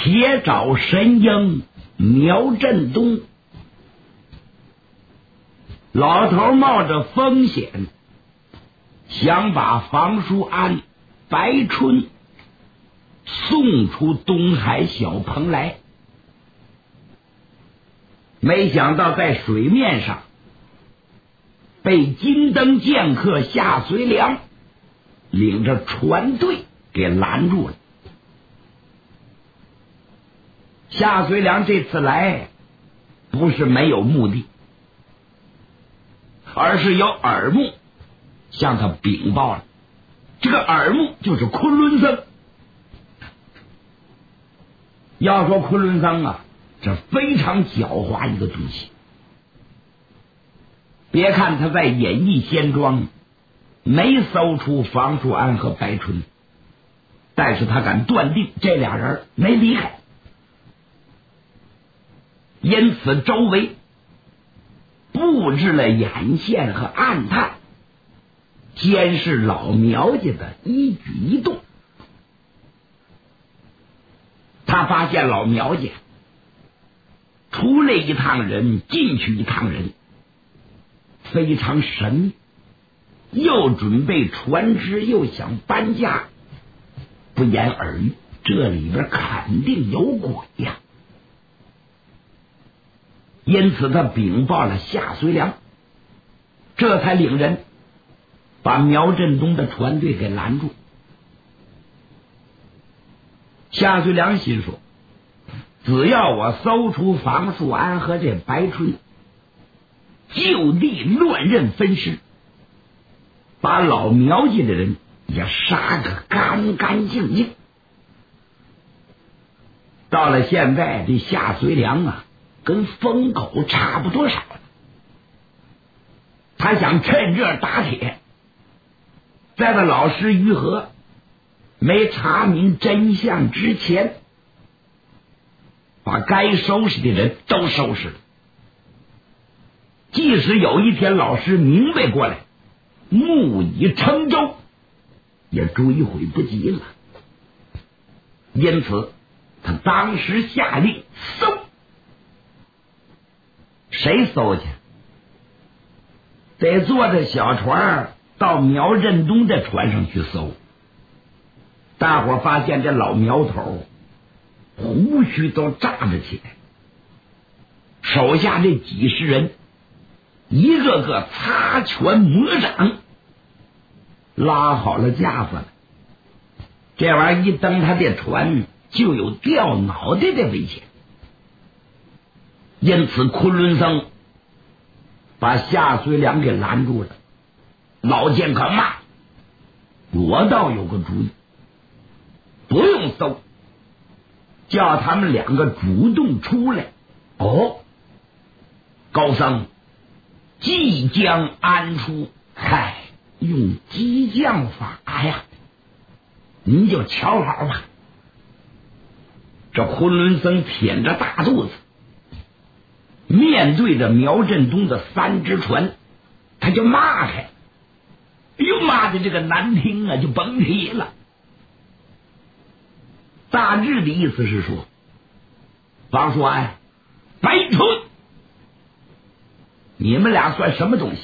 铁爪神鹰苗振东。老头冒着风险，想把房淑安、白春送出东海小蓬莱，没想到在水面上被金灯剑客夏随良领着船队给拦住了。夏随良这次来不是没有目的，而是有耳目向他禀报了。这个耳目就是昆仑僧。要说昆仑僧啊，这非常狡猾一个东西。别看他在演艺仙庄没搜出房淑安和白春，但是他敢断定这俩人没离开，因此周围布置了眼线和暗探，监视老苗家的一举一动。他发现老苗家出来一趟人，进去一趟人，非常神，又准备船只，又想搬家，不言而喻，这里边肯定有鬼呀。因此他禀报了夏随良，这才领人把苗振东的船队给拦住。夏随良心说，只要我搜出房淑安和这白春，就地乱刃分尸，把老苗家的人也杀个干干净净。到了现在，这夏随良啊跟疯狗差不多少了。他想趁热打铁，在他老师于和没查明真相之前，把该收拾的人都收拾了。即使有一天老师明白过来，木已成舟，也追悔不及了。因此他当时下令搜。谁搜去？得坐着小船到苗振东的船上去搜。大伙发现这老苗头胡须都炸着起来，手下这几十人一个个擦拳磨掌，拉好了架子了。这玩意儿一登他的船，就有掉脑袋的危险。因此昆仑僧把夏随良给拦住了。老剑客骂：我倒有个主意，不用搜，叫他们两个主动出来。哦，高僧即将安出，嗨，用激将法呀，您就瞧好吧。这昆仑僧腆着大肚子，面对着苗振东的3只船，他就骂开。哎呦妈的，这个难听啊，就甭提了。大致的意思是说，房淑安、白春，你们俩算什么东西？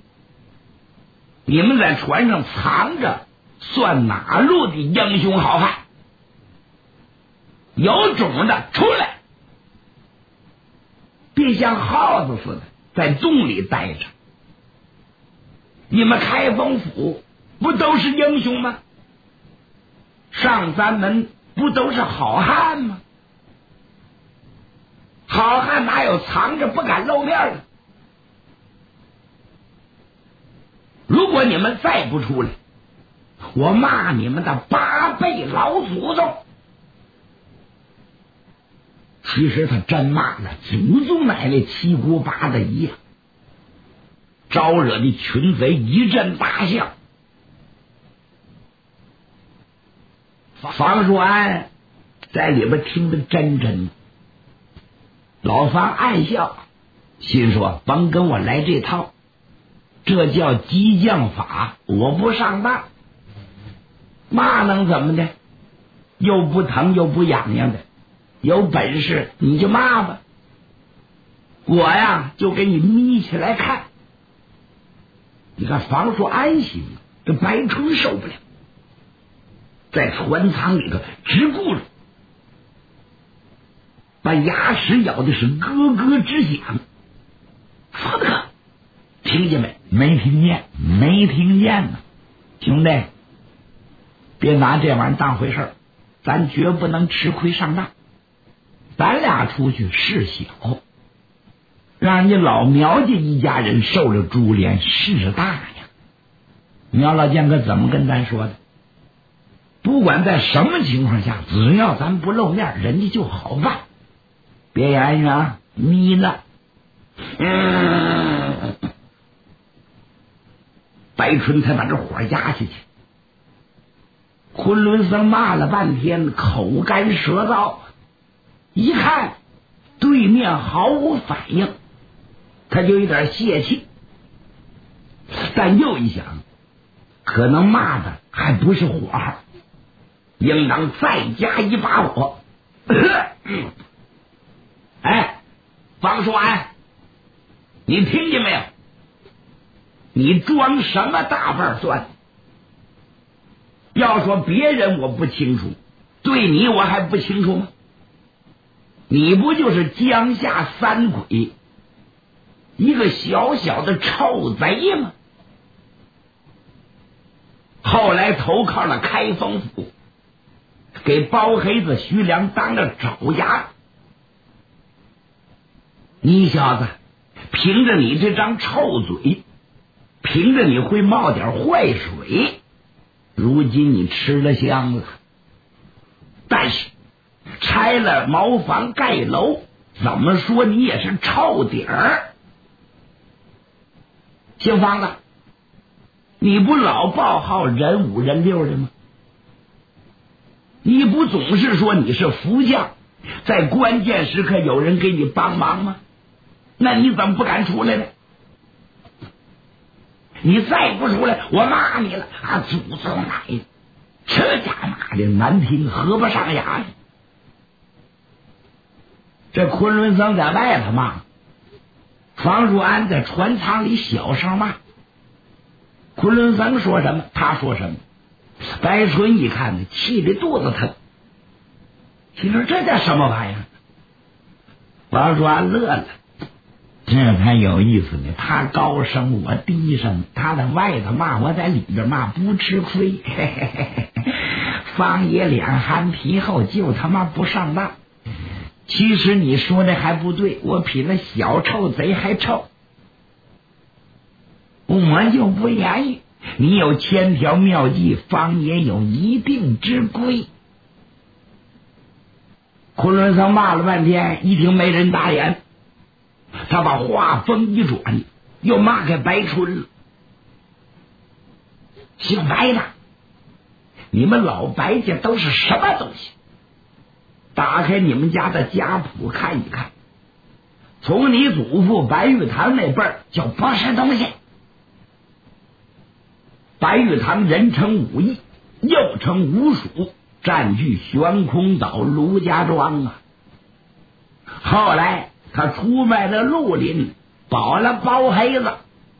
你们在船上藏着，算哪路的英雄好汉？有种的出来！别像耗子似的在洞里待着。你们开封府不都是英雄吗？上三门不都是好汉吗？好汉哪有藏着不敢露面的？如果你们再不出来，我骂你们的8辈老祖宗。其实他真骂了祖宗奶奶七姑八大姨呀，招惹的群贼一阵大笑。房淑安在里边听得真真的，老房暗笑，心说甭跟我来这套，这叫激将法，我不上当。那能怎么的？又不疼又不痒痒的， 有本事你就骂吧，我呀就给你眯起来看。你看房叔安心了，这白春受不了，在船舱里头直顾着，把牙齿咬的是咯咯直响。福德哥，听见没？ 没听见，没听见呢。 兄弟，别拿这玩意儿当回事儿，咱绝不能吃亏上当。咱俩出去事小，让你老苗家一家人受了株连，事大呀。苗老剑哥怎么跟咱说的？不管在什么情况下，只要咱不露面，人家就好办。别言语啊，眯了。白春才把这火压下去。昆仑僧骂了半天，口干舌燥，一看对面毫无反应，他就有点泄气，但又一想，可能骂的还不是火候，应当再加一把火。哎，方叔安，你听见没有？你装什么大瓣蒜？要说别人我不清楚，对你我还不清楚吗？你不就是江夏三魁一个小小的臭贼吗？后来投靠了开封府，给包黑子徐良当了爪牙。你小子凭着你这张臭嘴，凭着你会冒点坏水，如今你吃了香了。但是拆了茅房盖楼，怎么说你也是臭底儿。姓方的，你不老报号人五人六的吗？你不总是说你是福将，在关键时刻有人给你帮忙吗？那你怎么不敢出来呢？你再不出来，我骂你了啊！祖宗来的，这家骂的难听，合不上牙呀。这昆仑僧在外头骂，房叔安在船舱里小声骂。昆仑僧说什么他说什么，白春一看呢，气得肚子疼，心说这叫什么玩意儿？房叔安乐了， 这才有意思呢。 他高声我低声，他在外头骂，我在里边骂，不吃亏。方爷脸憨皮厚，就他妈不上当。其实你说的还不对，我比那小臭贼还臭。我就不言语，你有千条妙计，方爷有一定之规。昆仑僧骂了半天，一听没人答言，他把话锋一转，又骂给白春了。姓白的，你们老白家都是什么东西？打开你们家的家谱看一看，从你祖父白玉堂那辈儿就不是东西。白玉堂人称武艺，又称武术，占据悬空岛、卢家庄啊。后来他出卖了绿林，保了包黑子，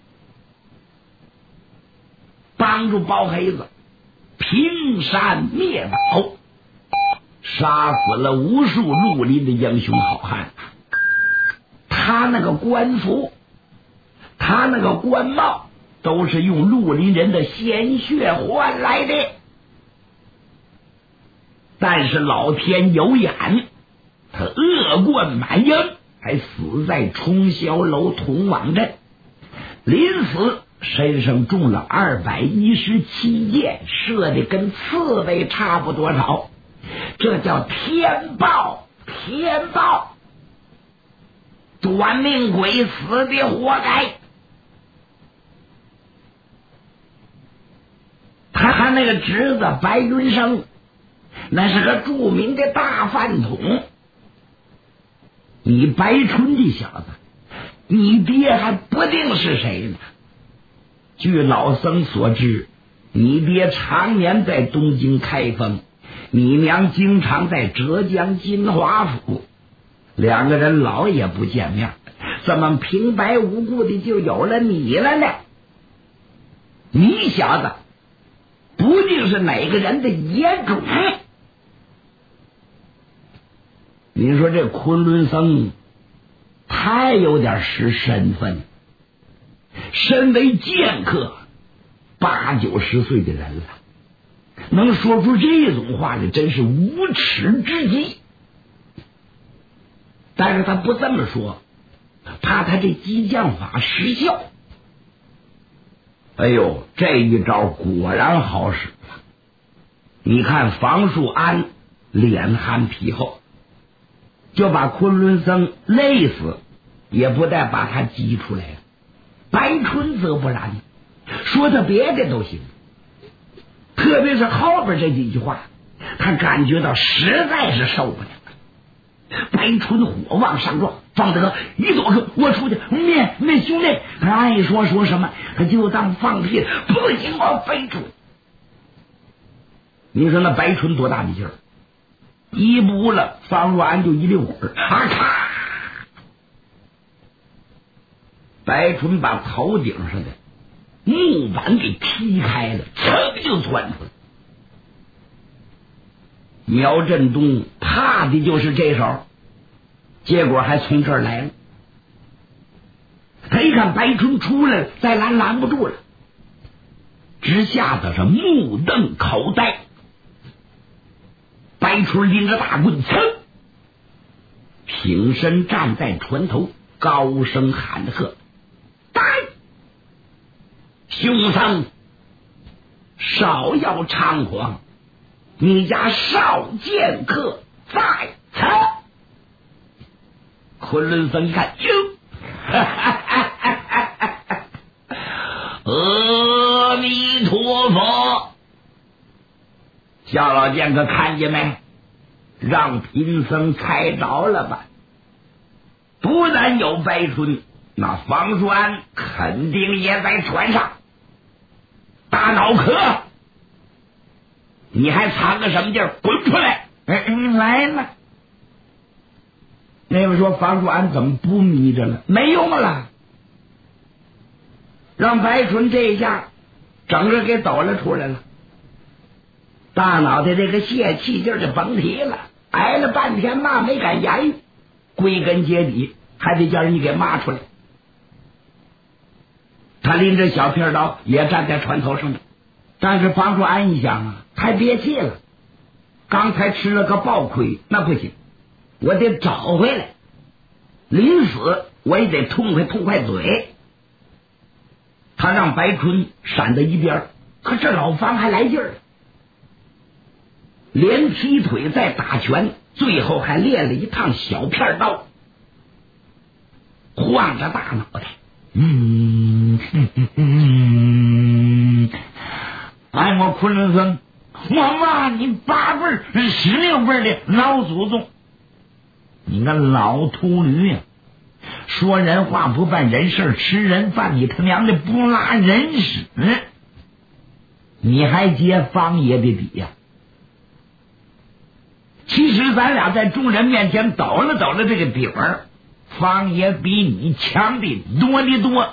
帮助包黑子平山灭岛，杀死了无数绿林的英雄好汉。他那个官服，他那个官帽，都是用绿林人的鲜血换来的。但是老天有眼，他恶贯满盈，还死在冲霄楼铜网阵。临死身上中了217箭，射的跟刺猬差不多少。这叫天报，天报！短命鬼死的活该。他那个侄子白云生，那是个著名的大饭桶。你白春这小子，你爹还不定是谁呢。据老僧所知，你爹常年在东京开封， 你娘经常在浙江金华府，两个人老也不见面，怎么平白无故的就有了你了呢？你小子不定是哪个人的野种。你说这昆仑僧太有点失身份，身为剑客，8、9、10岁的人了，能说出这种话来，真是无耻之极。但是他不这么说，怕他这激将法失效。哎呦，这一招果然好使了。你看房树安脸憨皮厚，就把昆仑僧累死，也不带把他激出来了。白春则不然，说他别的都行，特别是后边这几句话，他感觉到实在是受不了了。白春火往上撞，方德你躲开，我出去。那兄弟爱说什么，他就当放屁，不行我白春。你说那白春多大的劲儿，一不了方若安就一溜滚，咔，白春把头顶上的木板给劈开了，噌就窜出来。苗振东怕的就是这手，结果还从这儿来了。他一看白春出来了，再拦不住了，直吓得是目瞪口呆。白春拎着大棍，噌，挺身站在船头，高声喊喝：“呆！凶僧，少要猖狂！你家少剑客在此！”昆仑僧一看，哟，阿弥陀佛！小老剑客看见没？让贫僧猜着了吧？不但有白春，那房树安肯定也在船上。大脑壳，你还藏个什么劲儿？滚出来！来了。那位说房树安怎么不迷着了？没用了，让白春这一下整个给抖了出来了。大脑袋这个泄气劲儿就甭提了，挨了半天骂没敢言语，归根结底还得叫人家给骂出来。他拎着小片刀也站在船头上面，但是房树安一想啊，太憋气了，刚才吃了个暴亏，那不行，我得找回来，临死我也得痛快嘴。他让白春闪到一边，可这老方还来劲儿，连劈腿再打拳，最后还练了一趟小片刀，晃着大脑袋。哎，我昆仑僧，我骂你8辈16辈的老祖宗，你个老秃驴呀！说人话不办人事，吃人饭你他娘的不拉人屎，你还接方爷的底呀？其实咱俩在众人面前抖了这个底儿，方爷比你强的多的多。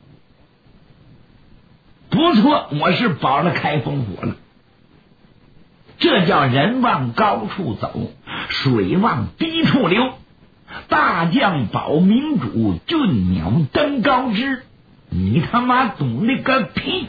不错，我是保了开封府了。这叫人往高处走，水往低处流。大将保民主，俊鸟登高枝。你他妈懂那个屁！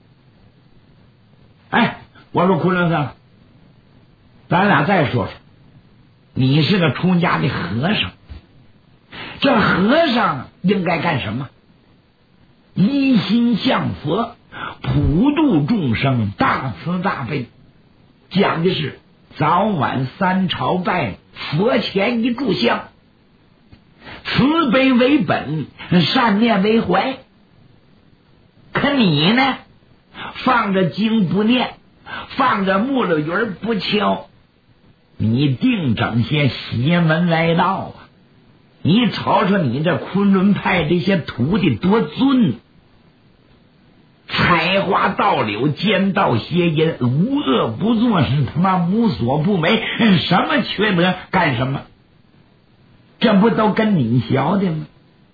哎，我说昆仑僧，咱俩再说说，你是个出家的和尚，这和尚应该干什么？一心向佛，普度众生，大慈大悲，讲的是早晚3朝拜，佛前一炷香，慈悲为本，善念为怀。可你呢，放着经不念，放着木了鱼不敲，你定整些邪门歪道啊！你瞅瞅你这昆仑派这些徒弟多尊， 采花盗柳，奸盗邪淫，无恶不作，是他妈无所不为，什么缺德干什么？这不都跟你学的吗？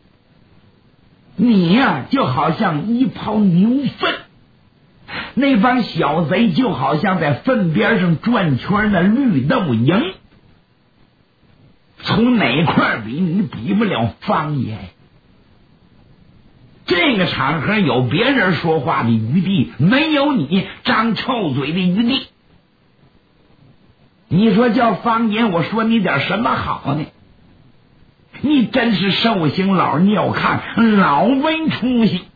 你呀，就好像一泡牛粪，那帮小贼就好像在粪边上转圈的绿豆蝇，从哪块比你比不了方爷。这个场合有别人说话的余地，没有你张臭嘴的余地。你说叫方爷，我说你点什么好呢？你真是寿星老尿炕，老没出息。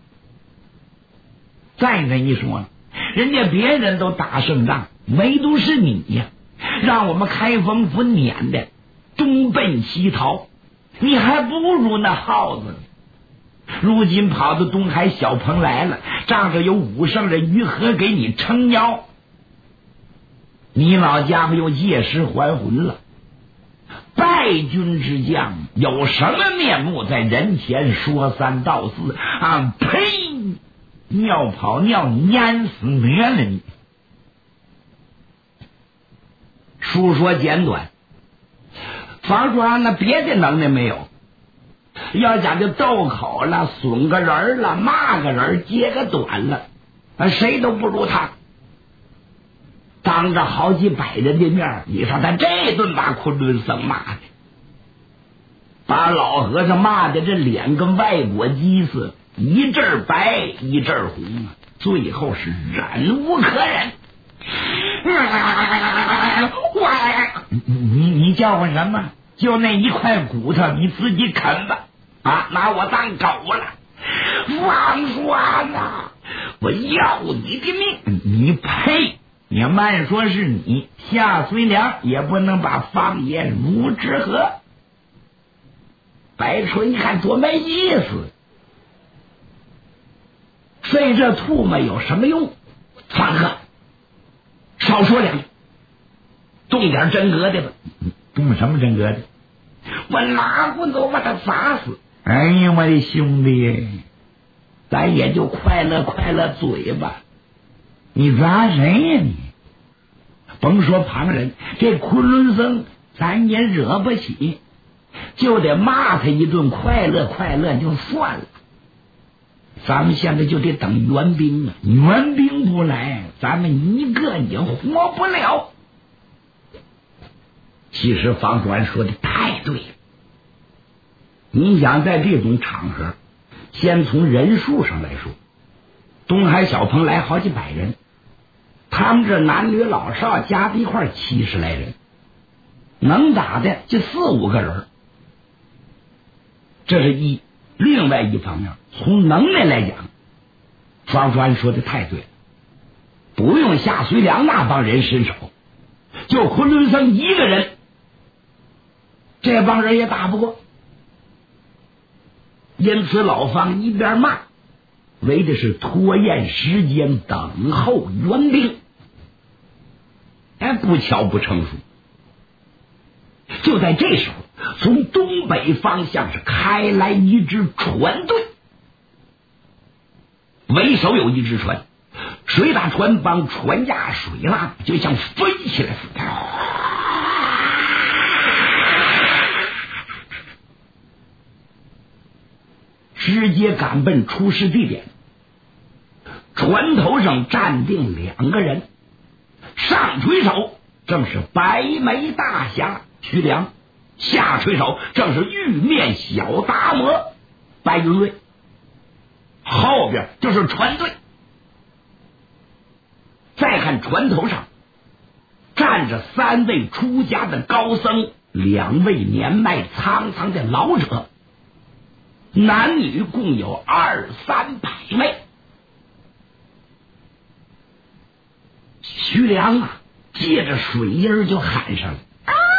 再跟你说了，人家别人都打胜仗，唯独是你呀，让我们开封府撵的东奔西逃，你还不如那耗子呢。如今跑到东海小蓬来了，仗着有武圣人于和给你撑腰，你老家伙又借尸还魂了。败军之将有什么面目在人前说三道四啊？呸！尿跑尿淹死得了你！书说简短，房说那别的能耐没有，要讲就斗口了，损个人了，骂个人，揭个短了，谁都不如他。当着好几百人的面，你说他这顿把昆仑僧骂的，把老和尚骂的这脸跟外国鸡似的，一阵白一阵红啊，最后是忍无可忍。你叫我什么？就那一块骨头，你自己啃吧！啊，拿我当狗了！王栓呐，我要你的命！你呸！你慢说是你，夏遂良也不能把方爷如之何。白春一看多没意思，费这吐沫有什么用？方哥，少说两句，动点真格的吧。动什么真格的？我拿棍子我把他砸死。哎呀，我的兄弟，咱也就快乐快乐嘴吧。你砸谁呀你？甭说旁人，这昆仑僧咱也惹不起，就得骂他一顿，快乐快乐就算了。咱们现在就得等援兵啊！援兵不来，咱们一个也活不了。其实房主任说的太对了，你想在这种场合，先从人数上来说，东海小蓬来好几百人，他们这男女老少加在一块70来人，能打的就4、5个人，这是一。另外一方面，从能耐来讲，方栓说的太对了，不用夏遂良那帮人伸手，就昆仑僧一个人，这帮人也打不过。因此老方一边骂，为的是拖延时间，等候援兵。不巧不成熟，就在这时候，从东北方向是开来一支船队，为首有一只船，水打船帮船架水浪就像飞起来似的，直接赶奔出事地点。船头上站定2个人，上垂手正是白眉大侠徐良，下垂手正是玉面小达摩白云瑞，后边就是船队。再看船头上站着3位出家的高僧，2位年迈苍苍的老者，男女共有200-300位。徐良啊，借着水音就喊上了：“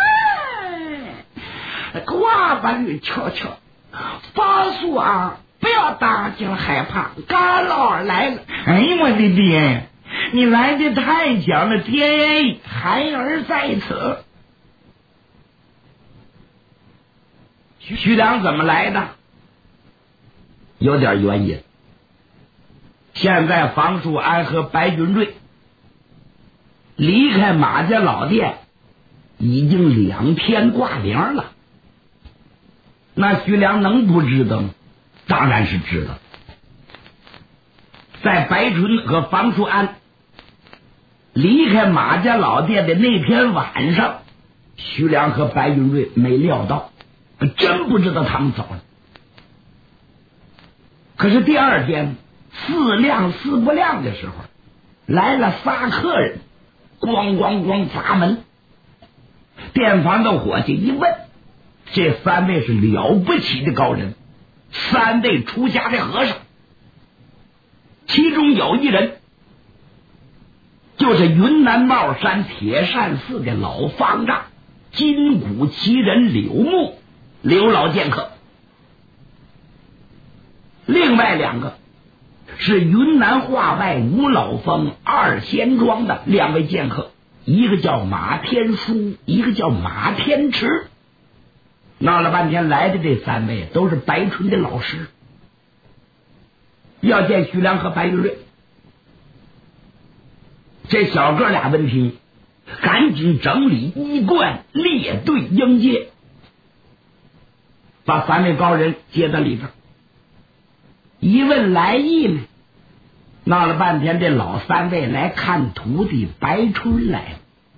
瓜把玉瞧瞧，法叔啊，不要大惊害怕，俺老儿来了。”哎呀，我的爹，你来的太巧了，爹，孩儿在此。徐良怎么来的？有点原因。 现在房叔安和白云瑞离开马家老店已经2天挂铃了，那徐良能不知道吗？当然是知道。在白春和房叔安离开马家老店的那天晚上，徐良和白云瑞没料到，真不知道他们走了。可是第二天4亮4不亮的时候，来了仨客人，咣咣咣砸门。店房的伙计一问，这3位是了不起的高人，3位出家的和尚，其中有一人就是云南帽山铁扇寺的老方丈金骨奇人柳木刘老剑客，另外2个是云南话外五老峰2仙庄的2位剑客，一个叫马天书，一个叫马天池。闹了半天来的这3位都是白春的老师，要见徐良和白云瑞。这小哥俩闻听，赶紧整理衣冠，列队迎接，把3位高人接到里边。一问来意呢，闹了半天这老3位来看徒弟白春来了。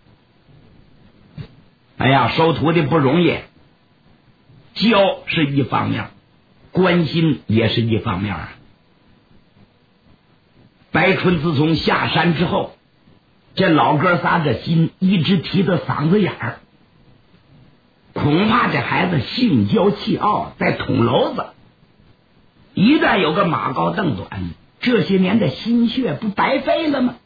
哎呀，收徒弟不容易，教是一方面，关心也是一方面啊。白春自从下山之后，这老哥仨这心一直提到嗓子眼儿，恐怕这孩子性骄气傲，在捅娄子，一旦有个马高凳短，这些年的心血不白费了吗？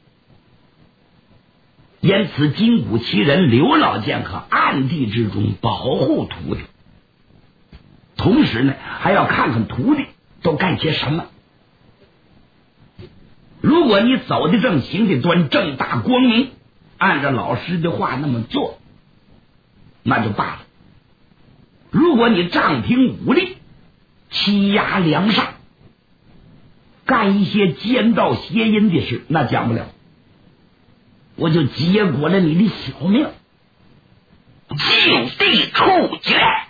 因此金骨奇人刘老剑客暗地之中保护徒弟，同时呢还要看看徒弟都干些什么。如果你走得正，行得端，正大光明，按照老师的话那么做，那就罢了。如果你仗凭武力，欺压良善，干一些奸盗邪淫的事，那讲不了，我就结果了你的小命，就地处决。